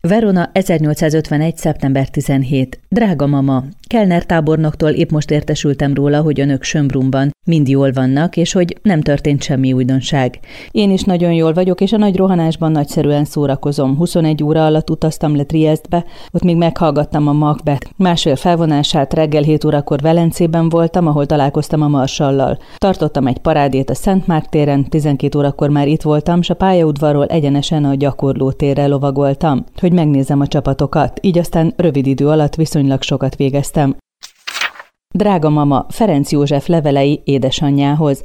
Verona 1851. szeptember 17. Drága mama, Kellner tábornoktól épp most értesültem róla, hogy önök Schönbrunn-ban mind jól vannak, és hogy nem történt semmi újdonság. Én is nagyon jól vagyok, és a nagy rohanásban nagyszerűen szórakozom. 21 óra alatt utaztam le Triestbe, ott még meghallgattam a Macbeth másfél felvonását, reggel 7 órakor Velencében voltam, ahol találkoztam a marsallal. Tartottam egy parádét a Szent Márk téren, 12 órakor már itt voltam, s a pályaudvarról egyenesen a gyakorlótérre lovagoltam, hogy megnézem a csapatokat, így aztán rövid idő alatt viszonylag sokat végeztem. Drága mama, Ferenc József levelei édesanyjához.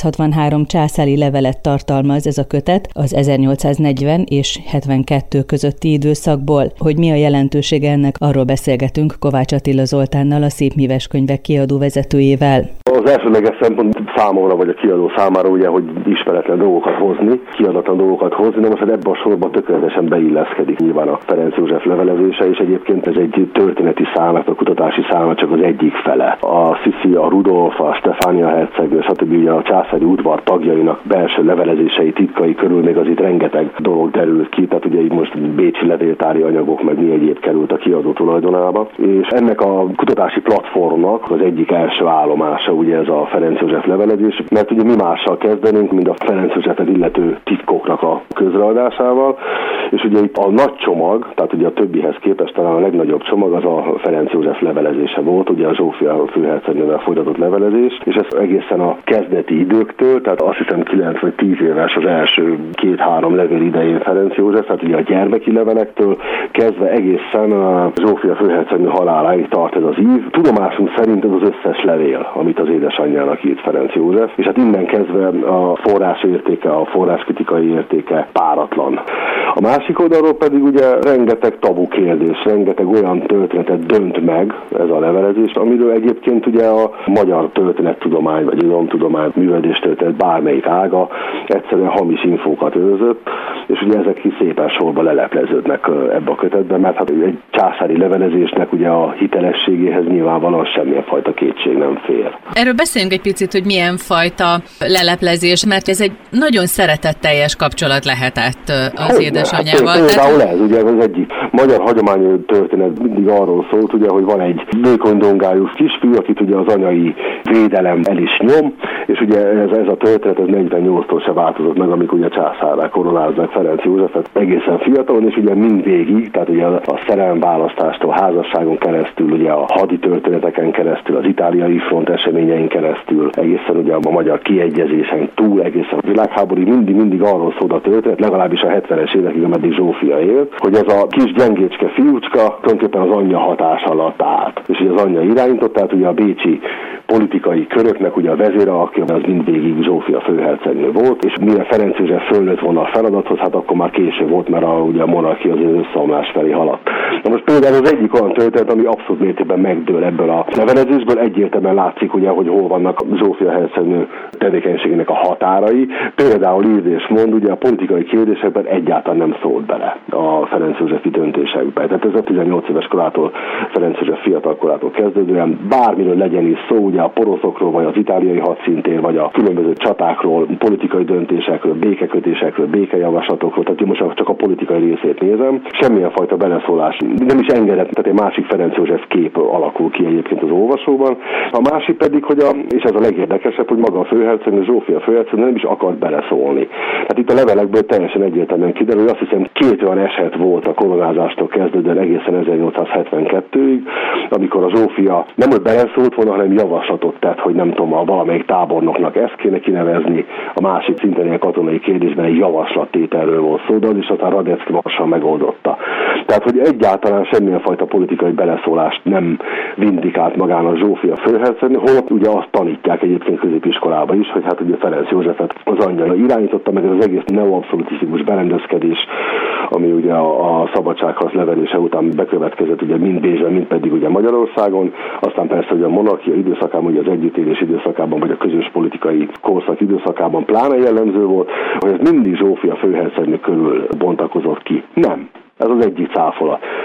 263 császári levelet tartalmaz ez a kötet az 1840 és 72 közötti időszakból. Hogy mi a jelentősége ennek, arról beszélgetünk Kovács Attila Zoltánnal, a Szépmíves Könyvek kiadó vezetőjével. Az elsődleges szempont számomra vagy a kiadó számára ugye, hogy ismeretlen dolgokat hozni, kiadatlan dolgokat hozni, de most ebben a sorban tökéletesen beilleszkedik nyilván a Ferenc József levelezése, és egyébként ez egy történeti szállat, a kutatási szállat csak az egyik fele. A Sissi, a Rudolf, a Stefánia hercegnő, stb. A császári udvar tagjainak belső levelezései, titkai körül még az itt rengeteg dolog derült ki, tehát ugye itt most bécsi levéltári anyagok, meg mi egyéb került a kiadó tulajdonába, és ennek a kutatási platformnak az egyik első állomása ugye ez a Ferenc József levelezés, mert ugye mi mással kezdenénk, mint a Ferenc Józsefet illető titkoknak a közreadásával, és ugye itt a nagy csomag, tehát ugye a többihez képest talán a legnagyobb csomag az a Ferenc József levelezése volt, ugye a Zsófia főhercegnővel folytatott levelezés, és ez egészen a kezdeti időktől, tehát azt hiszem 9 vagy 10 éves az első 2-3 levél idején Ferenc József, tehát ugye a gyermeki levelektől kezdve egészen a Zsófia főhercegnő haláláig tart ez az ív. Tudomásunk szerint ez az összes levél, amit az édesanyjának írt Ferenc József, és hát innen kezdve a forrás értéke, a forráskritikai értéke páratlan. A másik oldalról pedig ugye rengeteg tabu kérdés, rengeteg olyan történetet dönt meg ez a levelezés, amiről egyébként ugye a magyar történettudomány vagy irodalomtudomány, művelődéstörténet bármelyik ága egyszerűen hamis infókat őrzött, és ugye ezek is szépen sorba lelepleződnek ebbe a kötetben, mert hát egy császári levelezésnek ugye a hitelességéhez nyilvánvalóan semmilyen fajta kétség nem fér. Erről beszéljünk egy picit, hogy milyen fajta leleplezés, mert ez egy nagyon szeretetteljes kapcsolat lehetett az édesanyjával. Például ez ugye az egyik magyar hagyományú történet mindig arról szólt, ugye, hogy van egy vékony dongájú kisfiú, akit ugye az anyai védelem el is nyom, és ugye ez a történet ez 48-tól se változott meg, amikor ugye császárrá koronázzák Ferenc Józsefet egészen fiatalon, és ugye mindvégig, tehát ugye a szerelemválasztástól, házasságon keresztül, ugye a hadi történeteken keresztül, az itáliai front eseményein keresztül, egészen ugye a magyar kiegyezésen túl, egészen a világháborúig mindig arról szólt a történet, legalábbis a 70-es évekig, ameddig Zsófia élt, hogy ez a kis gyengécske fiúcska tulajdonképpen az anyja hatás alatt állt. És ugye az anyja irányított, tehát ugye a bécsi politikai köröknek ugye a vezére, aki az mindvégig Zsófia főhercegnő volt, és mire Ferenc József fölnőtt volna a feladathoz, hát akkor már késő volt, mert ugye a monarchia az összeomlás felé haladt. Na most például az egyik olyan történet, ami abszolút mértékben megdől ebből a levelezésből, egyértelműen látszik ugye, hogy hol vannak Zsófia hercegnő tevékenységének a határai. Például írd és mond, ugye a politikai kérdésekben egyáltalán nem szólt bele a Ferenc Józsefi döntésekbe. Tehát ez a 18 éves korától, Ferenc József fiatal korától kezdődően bármiről legyen is szó, ugye a poroszokról, vagy az itáliai hadszintér, vagy a különböző csatákról, politikai döntésekről, békekötésekről, békejavaslatokról, tehát most csak a politikai részét nézem. Semmilyen fajta beleszólás nem is engedett, tehát egy másik Ferenc József kép alakul ki egyébként az olvasóban. A másik pedig, hogy és ez a legérdekesebb, hogy maga a főhercegnő, Zsófia főhercegnő nem is akart beleszólni. Tehát itt a levelekből teljesen egyértelműen kiderül, hogy azt hiszem 2 olyan eset volt a koronázástól kezdődően egészen 1872-ig, amikor a Zsófia nem hogy beleszólt volna, hanem javaslatot tett, hogy nem tudom, a valamelyik tábornoknak ezt kéne kinevezni, a másik szintén ilyen katonai kérdésben egy javaslattételről volt szó, de az is aztán Radetzky lassan megoldotta. Tehát, hogy egyáltalán semmilyen fajta politikai beleszólást nem vindikált magának Zsófia főhercegnő, holott ugye azt tanítják egyébként középiskolában is, hogy hát ugye Ferenc Józsefet az anyja irányította, meg ez az egész neoabszolutisztikus berendezkedés, ami ugye a szabadságharc levelése után bekövetkezett ugye mind Bécsben, mind pedig ugye Magyarországon, aztán persze ugye a monarchia időszakában, ugye az együttélés időszakában, vagy a közös politikai korszak időszakában pláne jellemző volt, hogy ez mindig Zsófia főhercegnő körül bontakozott ki. Nem. Ez az egyik cáfolat.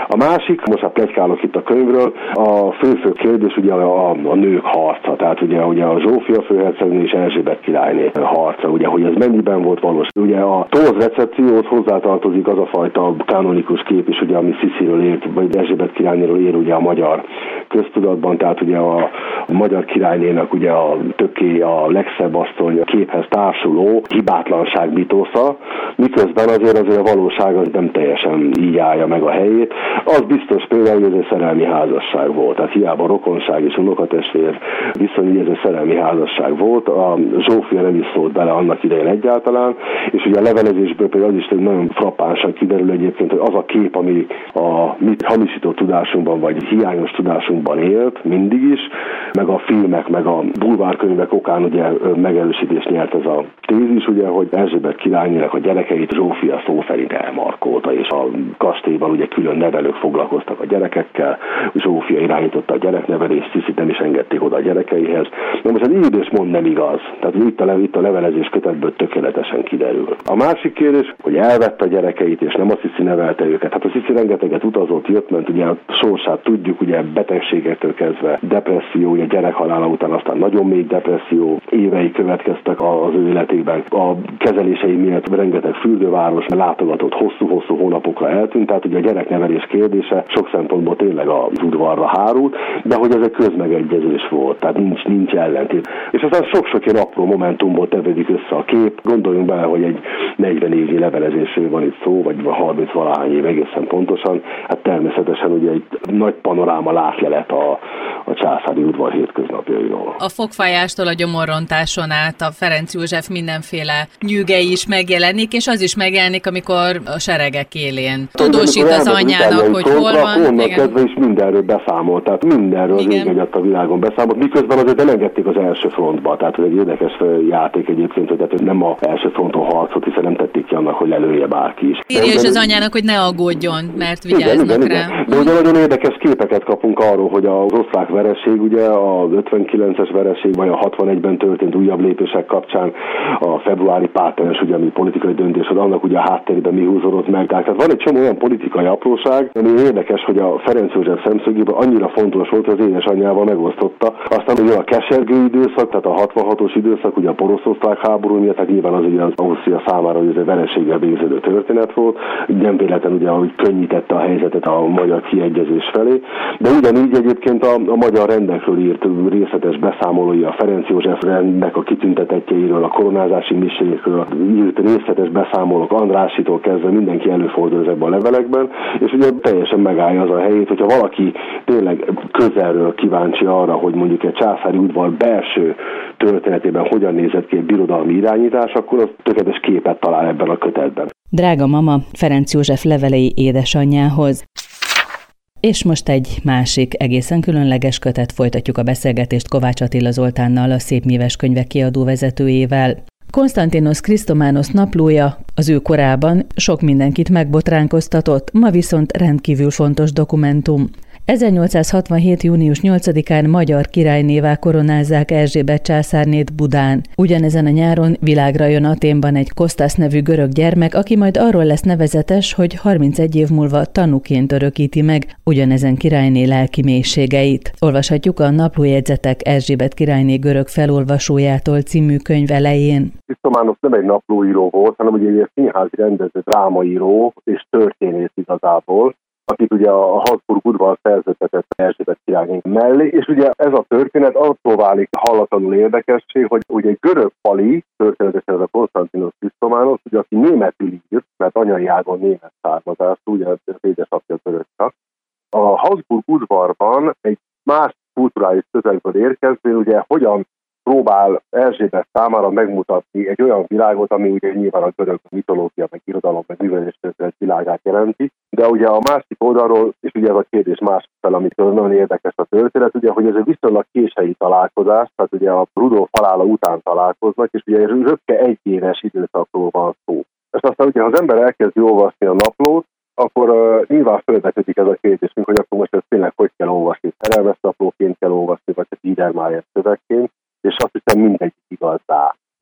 A másik, most pletykálok itt a könyvről, a fő kérdés ugye a nők harca, tehát ugye a Zsófia főhercegnő és Erzsébet királyné harca, ugye, hogy ez mennyiben volt valós. Ugye a torz recepcióhoz hozzátartozik az a fajta kanonikus kép is, ugye, ami Szisziről élt, vagy Erzsébet királynéről él ugye a magyar köztudatban, tehát ugye a magyar királynénak ugye a töké, a legszebb asszony képhez társuló hibátlanság mitosza, miközben azért a valóság az nem teljesen így állja meg a helyét. Az biztos például, hogy ez egy szerelmi házasság volt, tehát hiába rokonság és unokatestvér viszony, ez egy szerelmi házasság volt. A Zsófia nem is szólt bele annak idején egyáltalán, és ugye a levelezésből például az is nagyon frappánsan kiderül egyébként, hogy az a kép, ami a mi hamisított tudásunkban vagy hiányos tudásunkban élt mindig is, meg a filmek, meg a bulvárkönyvek okán ugye megerősítést nyert ez a tézis, ugye, hogy Erzsébet királynének a gyerekeit Zsófia szó szerint elmarkolta, és a kastélyban ugye külön nevelők foglalkoztak a gyerekekkel, Zsófia irányította a gyereknevelést, Sziszit nem is engedték oda a gyerekeihez. Na most az így és mond nem igaz. Tehát itt a levelezés kötetből tökéletesen kiderül. A másik kérdés, hogy elvette a gyerekeit, és nem a Sziszi nevelte őket. Hát a Sziszi rengeteget utazott, jött, ment, ugye a sorsát tudjuk, ugye betegségektől kezdve depresszió, ugye gyerekhalála után aztán nagyon mély depresszió évei következtek az ő életében. A kezelései miatt rengeteg fürdőváros látogatott hosszú-hosszú hónapokra eltűnt, tehát ugye a gyereknevelés kérdése sok szempontból tényleg az udvarra hárult, de hogy ez egy közmegegyezés volt, tehát nincs ellentét. És aztán sok-sok ilyen apró momentumból tevődik össze a kép. Gondoljunk bele, hogy egy 40 évnyi levelezésről van itt szó, vagy 30 valahány év egészen pontosan. Hát természetesen ugye egy nagy panoráma látlelet a császári udvar hétköznapjairól. A fogfájástól a gyomorrontáson át a Ferenc József mindenféle nyűgei is megjelenik, és az is megjelenik, amikor a seregek élén tudósít az anyjának, hogy hol van. Onnan kezdve is mindenről beszámolt, tehát mindenről az ég a világon beszámolt, miközben azért nem engedték az első frontba, tehát ez egy érdekes játék egyébként, hogy tehát nem az első fronton harcot, hiszen nem tették ki annak, hogy lelője bárki is. Írja is az anyjának, hogy ne aggódjon, mert vigyáznak rá. Igen. De ugye nagyon érdekes képeket kapunk arról, hogy az osztrák vereség, ugye a 59-es vereség, vagy a 61-ben történt újabb lépések kapcsán a februári pártelens, ugye, ami politikai döntés, hogy annak ugye a háttérében mi húzódott meg. Tehát van egy csomó olyan politikai apróság, ami érdekes, hogy a Ferenc József szemszögéből annyira fontos volt, hogy az édesanyjával megosztotta. Aztán ugye a kesergő időszak, tehát a 66-os időszak, ugye a porosz-osztrák háború miatt, tehát nyilván az ugye az Ausztria számára hogy ez egy vereséggel végződő történet volt. Nem véletlen ugye, hogy könnyítette a helyzetet a magyar kiegyezés felé. De ugyanígy egyébként a magyar rendekről írt részletes beszámolója, a Ferenc József rendnek a kitüntetettjeiről, a koronázási misékről írt részletes beszámolók, Andrásitól kezdve mindenki előfordul ezekben a levelekben, és ugye teljesen megállja az a helyét, hogyha valaki tényleg közelről kíváncsi arra, hogy mondjuk egy császári udvar belső történetében hogyan nézett ki egy birodalmi irányítás, akkor az tökéletes képet talál ebben a kötetben. Drága mama, Ferenc József levelei édesanyjához. És most egy másik, egészen különleges kötet, folytatjuk a beszélgetést Kovács Attila Zoltánnal, a Szépmíves Könyvek kiadó vezetőjével. Konstantinos Krisztománosz naplója az ő korában sok mindenkit megbotránkoztatott, ma viszont rendkívül fontos dokumentum. 1867. június 8-án magyar királynévá koronázzák Erzsébet császárnét Budán. Ugyanezen a nyáron világra jön Athénban egy Kostas nevű görög gyermek, aki majd arról lesz nevezetes, hogy 31 év múlva tanúként örökíti meg ugyanezen királyné lelki mélységeit. Olvashatjuk a Naplójegyzetek Erzsébet királyné görög felolvasójától című könyv elején. Krisztománosz nem egy naplóíró volt, hanem ugye egy színházi rendező, drámaíró és történész igazából, akit ugye a Habsburg udvar szerződtetett Erzsébet királyné mellé, és ugye ez a történet attól válik hallatlanul érdekessé, hogy ugye egy görög pali, történetesen ez a Konstantinos Krisztománosz, ugye aki németül írt, mert anyai ágon német származású, ugye az édesapja török csak. A Habsburg udvarban egy más kulturális közegből érkezvén, ugye hogyan próbál Erzsébet számára megmutatni egy olyan világot, ami ugye nyilván a görög mitológia, meg irodalom, meg műveléstörténet világát jelenti. De ugye a másik oldalról, és ugye ez a kérdés másik fel, amitől nagyon érdekes a történet, ugye, hogy ez egy viszonylag késői találkozás, tehát ugye a Rudolf halála után találkoznak, és ugye röpke egyéves időszakról van szó. És aztán ugye, ha az ember elkezdi olvasni a naplót, akkor nyilván felvetődik ez a kérdés, hogy akkor most ezt tényleg hogy kell olvasni, szerelmes naplóként kell olvasni, vagy csak Biedermeier szövegként, és azt hiszem mindegyik igaz rá.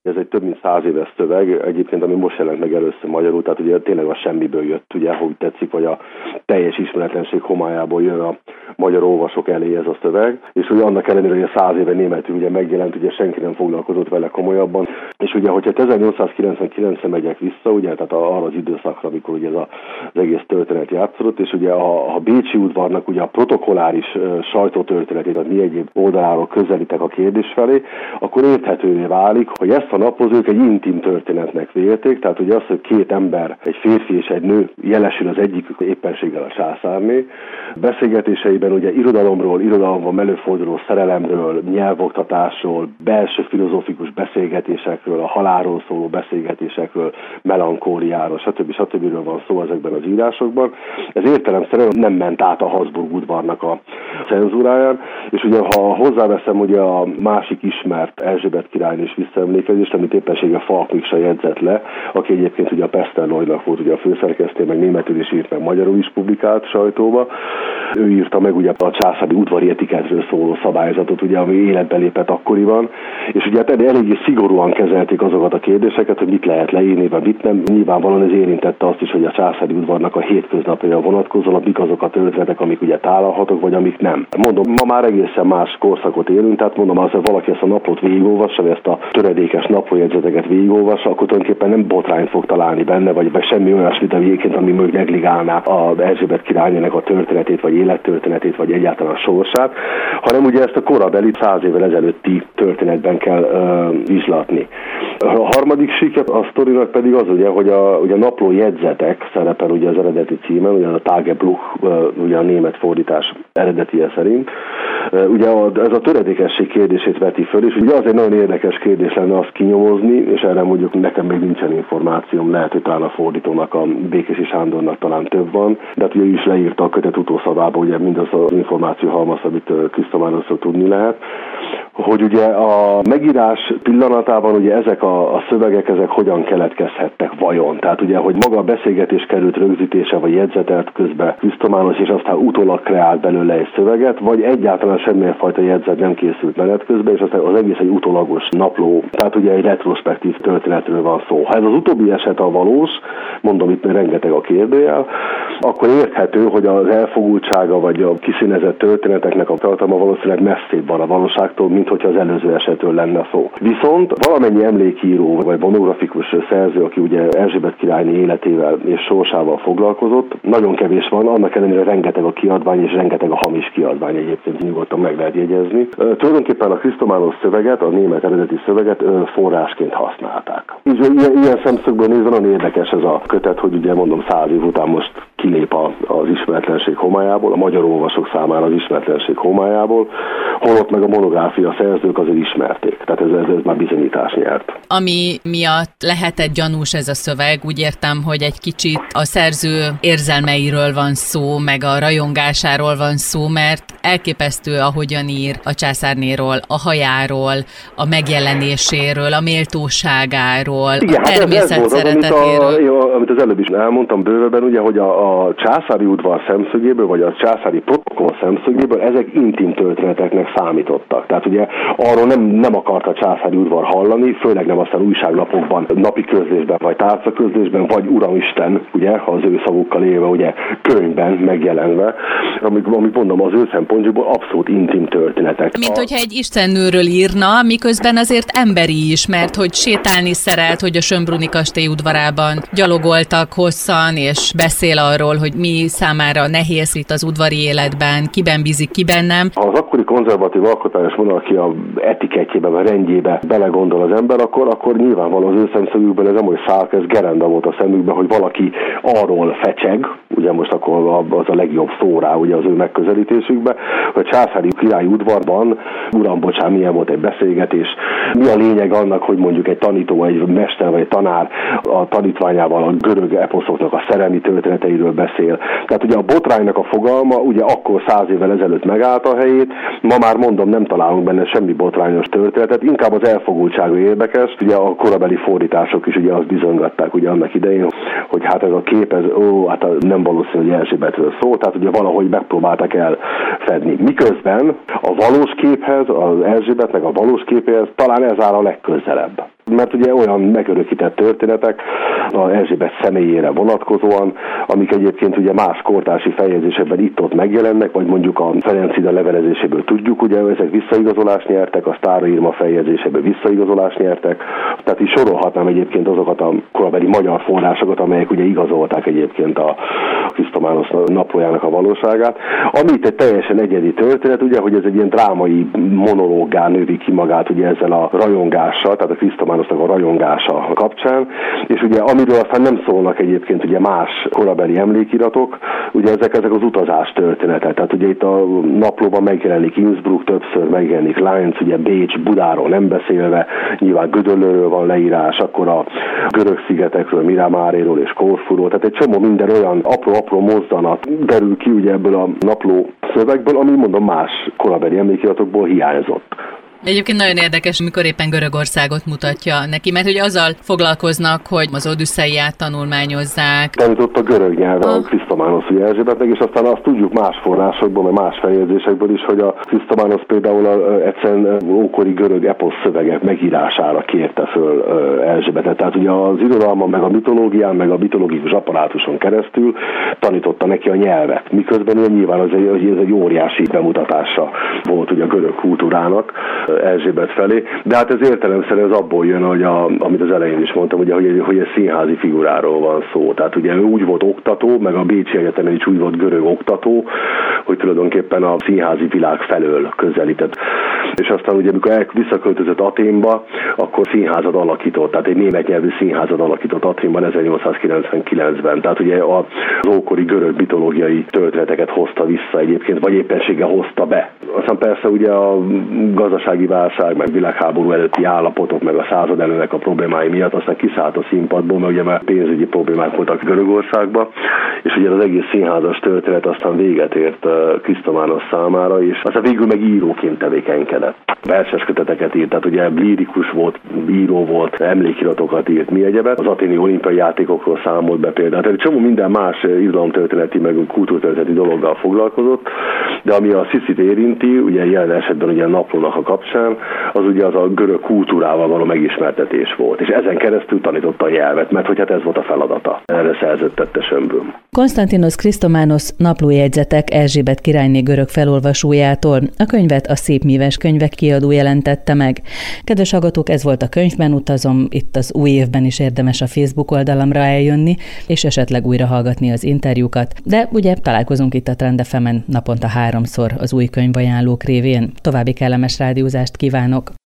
Ez egy több mint 100 éves szöveg, egyébként, ami most jelent meg először magyarul, tehát ugye tényleg a semmiből jött, ugye, hogy tetszik, vagy a teljes ismeretlenség homályából jön a magyar olvasók elé ez a szöveg, és ugye annak ellenére, hogy a 100 éve németül ugye megjelent, ugye senki nem foglalkozott vele komolyabban, és ugye, hogyha 1899-re megyek vissza, ugye, tehát arra az időszakra, amikor ugye ez az egész történet játszódott, és ugye a Bécsi udvarnak ugye a protokolláris sajtótörténetét, tehát mi egyéb oldaláról közelítek a kérdés felé, akkor érthetővé válik, hogy ezt a napozók egy intim történetnek vélték, tehát ugye az, hogy két ember, egy férfi és egy nő jelesül az egyikük éppenséggel a császárné, beszélgetéseiben ugye irodalomban előforduló szerelemről, nyelvoktatásról, belső filozófikus beszélgetésekről, a halálról szóló beszélgetésekről, melankóliáról, stb. Van szó ezekben az írásokban. Ez értelemszerűen nem ment át a Habsburg udvarnak a cenzúráján, és ugye ha hozzáveszem ugye a másik ismert Erzsébet királynő is visszaemlékezést, amit éppenséggel Falk Miksa jegyzett le, aki egyébként ugye a Peszterlojnak volt ugye a főszerkesztő, meg németül is írt, meg magyarul is publikált sajtóba. Ő írta meg ugye a császári udvari etiketről szóló szabályzatot, ugye, ami életbe lépett akkoriban, és ugye eléggé szigorúan kezelték azokat a kérdéseket, hogy mit lehet leírni, vagy mit nem. Nyilvánvalóan ez érintette azt is, hogy a császári udvarnak a hétköznapjaira vonatkozóan, mik azok a történetek, amik ugye tálalhatók, vagy amik nem. Mondom, ma már egészen más korszakot élünk, tehát mondom, az, hogy valaki ezt a naplót végigolvassa, vagy ezt a töredékes naplójegyzeteket végigolvassa, akkor tulajdonképpen nem botrányt fog találni benne, vagy semmi olyasmit, ami mögé negligálná az Erzsébet királynőnek a történetét, vagy élettörténetét, vagy egyáltalán a sorsát, hanem ugye ezt a korabeli 100 évvel ezelőtti történetben kell vizslatni. A harmadik sík a sztorinak pedig az ugye, hogy a naplójegyzetek szerepel ugye az eredeti címen, ugye a Tagebuch, ugye a német fordítás eredetie szerint. Ugye ez a töredékesség kérdését veti föl, és ugye az egy nagyon érdekes kérdés lenne azt kinyomozni, és erre mondjuk nekem még nincsen információm, lehet, hogy talán a fordítónak, a Békési Sándornak talán több van, de hát ugye ő is leírta a kötet utószavába ugye mindaz az információ halmaz, amit Krisztománról tudni lehet, hogy ugye a megírás pillanatában ugye ezek a szövegek, ezek hogyan keletkezhettek vajon. Tehát ugye, hogy maga a beszélgetés került rögzítése vagy jegyzetelt közben Krisztomános, és aztán utólag kreált belőle egy szöveget, vagy egyáltalán semmilyen fajta jegyzet nem készült menet közben, és aztán az egész egy utólagos napló, tehát ugye egy retrospektív történetről van szó. Ha ez az utóbbi eset a valós, mondom itt még rengeteg a kérdőjel, akkor érthető, hogy az elfogultsága vagy a kiszínezett történeteknek a tartalma valószínűleg messzébb van a valóságtól, mint hogyha az előző esetről lenne szó. Viszont valamennyi emlékíró vagy monografikus szerző, aki ugye Erzsébet királyné életével és sorsával foglalkozott, nagyon kevés van, annak ellenére rengeteg a kiadvány és rengeteg a hamis kiadvány, egyébként nyugodtan meg lehet jegyezni. Tulajdonképpen a Krisztomános szöveget, a német eredeti szöveget forrásként használták. Ilyen szemszögből nézve nagyon érdekes ez a kötet, hogy ugye mondom 100 év után most kilép az ismeretlenség homályából, a magyar olvasók számára az ismeretlenség homályából, holott meg a monográfia szerzők azért ismerték. Tehát ez már bizonyítás nyert. Ami miatt lehetett gyanús ez a szöveg, úgy értem, hogy egy kicsit a szerző érzelmeiről van szó, meg a rajongásáról van szó, mert elképesztő, ahogyan ír a császárnéról, a hajáról, a megjelenéséről, a méltóságáról, igen, a természet szeretetéről. Amit az előbb is elmondtam bővebben, ugye, hogy a császári udvar szemszögéből, vagy a császári protokoll szemszögéből ezek intim történeteknek számítottak. Tehát ugye arról nem akart a császári udvar hallani, főleg nem aztán újságlapokban, napi közlésben, vagy tárcaközlésben, vagy Uramisten, ugye, ha az ő szavukkal élve, ugye, könyvben megjelenve, amit mondom, az ő szempontjából abszolút intim történetek. Mint hogyha egy istennőről írna, miközben azért emberi is, mert hogy sétálni szeret, hogy a Schönbrunni kastély udvarában gyalogoltak hosszan, és beszél arról, hogy mi számára nehéz itt az udvari életben, kiben bízik, kiben nem. Ha az akkori konzervatív alkotmányos monarchia etikettjébe, vagy rendjébe belegondol az ember, akkor nyilvánvalóan az ő szemszögükben ez nem olyan szálk, ez gerenda volt a szemükben, hogy valaki arról fecseg, ugye most akkor az a legjobb szó rá, ugye az ő megközelítésükben, hogy a császári királyi udvarban, uram, bocsán, milyen volt egy beszélgetés, mi a lényeg annak, hogy mondjuk egy tanító, egy mester vagy egy tanár a tanítványával a görög eposzoknak a szerelmi történeteiről beszél. Tehát ugye a botránynak a fogalma ugye akkor 100 évvel ezelőtt megállt a helyét, ma már mondom, nem találunk benne semmi botrányos történetet, inkább az elfogultsága érdekes. Ugye a korabeli fordítások is ugye azt bizonygatták ugye annak idején, hogy hát ez a kép, hát nem valószínű, hogy Erzsébetről szól, tehát ugye valahogy megpróbálták elfedni. Miközben a valós képhez, az Erzsébetnek a valós képéhez talán ez áll a legközelebb. mert ugye olyan megörökített történetek az Erzsébet személyére vonatkozóan, amik egyébként ugye más kortársi fejezésekben itt-ott megjelennek, vagy mondjuk a Ferencida levelezéséből tudjuk, ugye ezek visszaigazolást nyertek, a Sztára Irma fejezéséből visszaigazolást nyertek, tehát így sorolhatnám egyébként azokat a korabeli magyar forrásokat, amelyek ugye igazolták egyébként a Krisztománosz naplójának a valóságát. Ami itt egy teljesen egyedi történet, ugye, hogy ez egy ilyen drámai monológgá növi ki magát ugye ezzel a rajongással, tehát a Krisztománosznak a rajongása kapcsán, és ugye amiről aztán nem szólnak egyébként ugye más korabeli emlékiratok, ugye ezek az utazás történetek, tehát ugye itt a naplóban megjelenik Innsbruck, többször megjelenik Linz, ugye Bécs, Budáról nem beszélve, nyilván Gödöllőről van leírás, akkor a görög szigetekről, Miramáréról és Korfuról, tehát egy csomó minden olyan apró mozzanat derül ki ugye ebből a napló szövegből, ami mondom más korabeli emlékiratokból hiányzott. Egyébként nagyon érdekes, amikor éppen Görögországot mutatja neki, mert hogy azzal foglalkoznak, hogy az Odüsszeiát tanulmányozzák. Tanított a görög nyelven a Krisztománosz ugye Erzsébetnek, és aztán azt tudjuk más forrásokból, meg más feljegyzésekből is, hogy a Krisztománosz például egyszerűen ókori görög eposz szövegek megírására kérte föl Erzsébetet. Tehát ugye az irodalman, meg a mitológián, meg a mitológikus apparátuson keresztül tanította neki a nyelvet. Miközben ugye nyilván ez egy óriási bemutatása volt ugye a görög kultúrának Erzsébet felé, de hát ez értelemszerűen az abból jön, hogy amit az elején is mondtam, ugye, hogy egy színházi figuráról van szó. Tehát ugye ő úgy volt oktató, meg a Bécsi Egyetemen is úgy volt görög oktató, hogy tulajdonképpen a színházi világ felől közelített. És aztán ugye, amikor visszaköltözött Athénba, akkor színházat alakított, tehát egy német nyelvű színházat alakított Athénban 1899-ben. Tehát ugye az ókori görög mitológiai történeteket hozta vissza egyébként, vagy éppenséggel hozta be. Aztán persze ugye a gazdasági válság, meg világháború előtti állapotok, meg a századelőnek a problémái miatt aztán kiszállt a színpadból, mert ugye már pénzügyi problémák voltak Görögországban, és ugye az egész színházas történet aztán véget ért Krisztománosz számára, és aztán végül meg íróként tevékenykedett. Verses köteteket írt, tehát ugye lírikus volt, író volt, emlékiratokat írt, mi egyebet. Az athéni olimpiai játékokról számolt be például. Tehát egy csomó minden más irodalomtörténeti, meg kultúrtörténeti dologgal foglalkozott, de ami a Sziszit érinti, ugye jelen esetben ugye a naplónak a kapcsán, az ugye az a görög kultúrával való megismertetés volt, és ezen keresztül tanította a nyelvet, mert hogy hát ez volt a feladata. Erre szerződtette Schönbrunn. Konstantinos Krisztománosz naplójegyzetek Erzsébet királyné görög felolvasójától. A könyvet a Szép Műves Könyvek kiadó jelentette meg. Kedves hallgatók, ez volt a Könyvben utazom, itt az új évben is érdemes a Facebook oldalamra eljönni, és esetleg újra hallgatni az interjúkat, de ugye találkozunk itt a Trend FM-en naponta 3-szor az új könyvajánlók révén. További kellemes rádiózást kívánok!